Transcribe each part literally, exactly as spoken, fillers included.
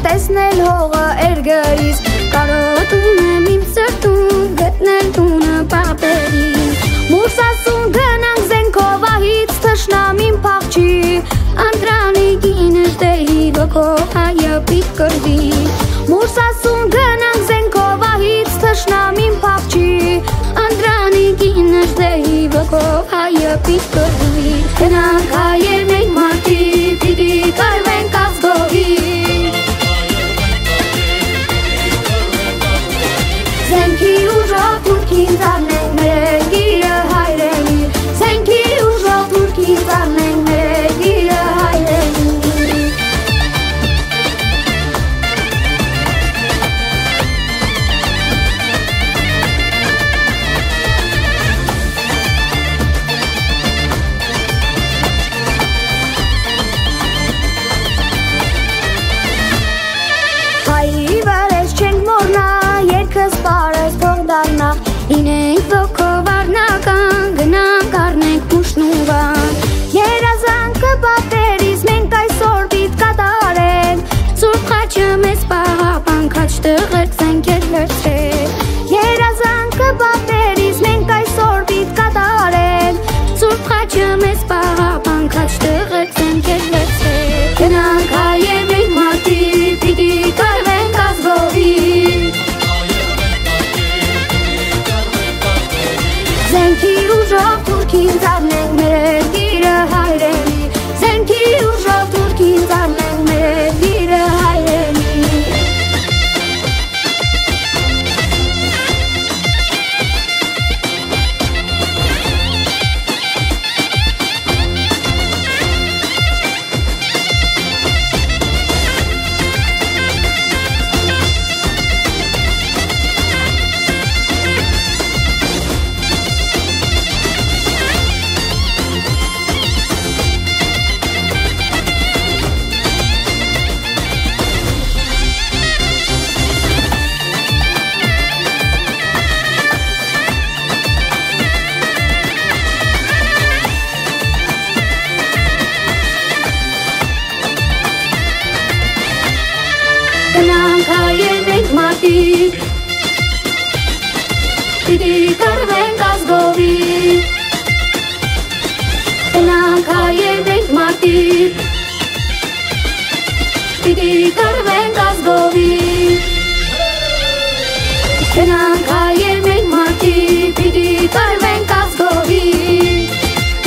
տեսնել հողը էրգերից Կարոտում եմ իմ սրտում գտնել տունը պապերին Մուրս ասում գնանք զենքով ահից թշնամին փախչի Անդրանիկինս դեհի վկով հայը պիտ կրվի Մուրս ասում գնանք զենքով ահից թշնամին փախչի Անդրանիկինս դեհի վկով հայը պիտ կրվի Գնանք հայեր մենք մարդի պիտի կարվենք ազգովի Զենքի ուժով թուրքին ծառնենք մեր գիրը հայրենի Զենքի ուժով թուրքին ծառնենք մեր գիրը հայրենի Հայի վարես չենք մորնա, երկս պարես թող դարնա Ինենք ոգով արնական, գնանք արնենք մուշն ու վան Երազանքը բապերից մենք այսօր պիտ կատարենք Սուրբ խաչը մեզ պահապան, քաչ տղերք զենքեր վերցրեք Երազանքը բապերից մենք այսօր պիտ կատարենք Սուրբ խաչը մեզ պահապան, քաչ տղերք զենքեր վերցրեք Գնանք հայեր մենք մարդի, պիտի կարվենք ազգովի Զենքի ուժով թուրքին ծառնենք մեր գիրը հայրենի Զենքի ուժով թուրքին ծառնենք մեր գիրը հայրենի Գնանք հայեր մենք մարդի Պիտի կարվենք ազգովի Գնանք հայեր մենք մարդի Պիտի կարվենք ազգովի Գնանք հայեր մենք մարդի Պիտի կարվենք ազգովի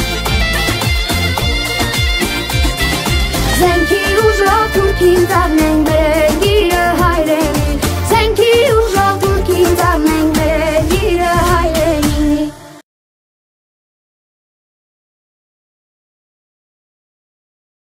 Զենքի ուժով թուրքին ծառնենք